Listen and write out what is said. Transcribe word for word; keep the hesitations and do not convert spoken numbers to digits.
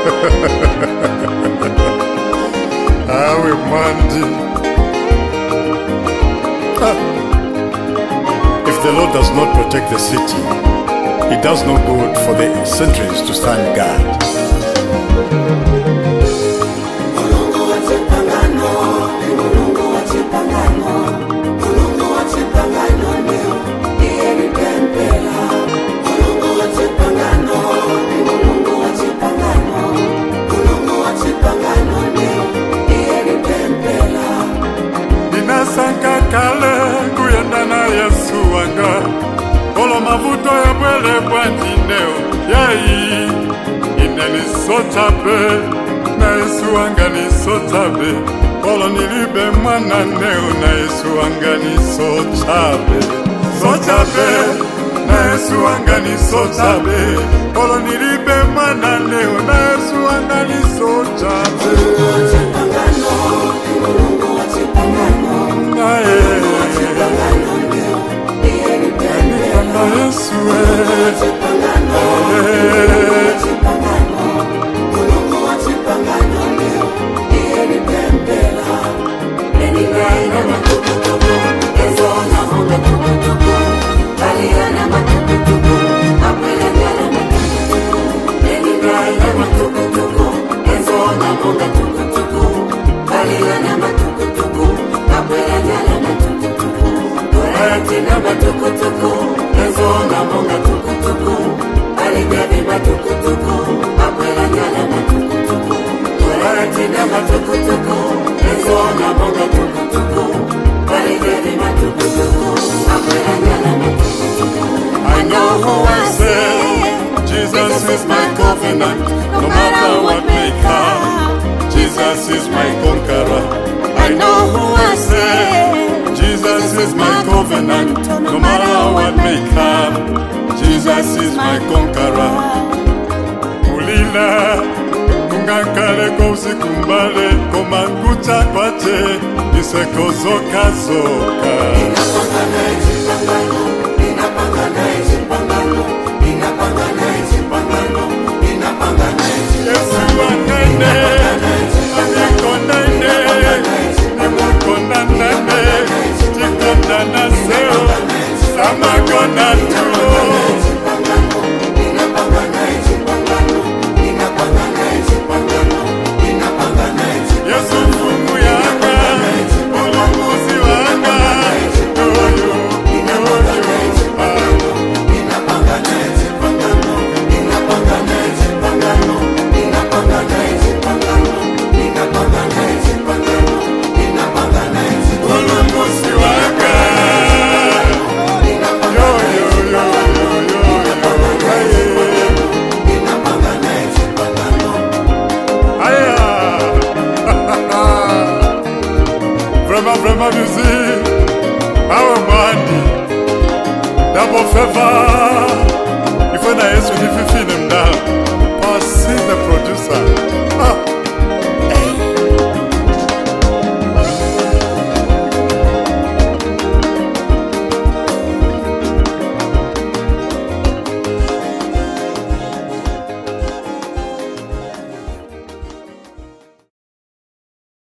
Awe Mandi. If the Lord does not protect the city, it does no good for the sentries to stand guard. Ninasanga kale kuyendana Yesu wanga olo mavuto ya bwele bwanjineo yai ineni sotabe na Yesu wanga ni sotabe olo nilibe mwana neo na Yesu wanga ni sotabe sotabe na Yesu wanga ni sotabe olo nilibe mwana neo na Yesu wanga ni sotabe Tina matukutuku, ezonga monga tukutuku, aligavi matukutuku, akwela nyala matukutuku. Tina matukutuku, ezonga monga tukutuku, aligavi matukutuku, akwela nyala matukutuku. I know who I say, Jesus is my covenant, no matter what may come. Jesus is my conqueror. I know who I say, Jesus is my covenant, no matter what may come. Jesus is my conqueror. Ulila, kungakale kwa usiku mbale, komangucha kwache, iseko zoka zoka. Inapangana, inapangana, inapangana.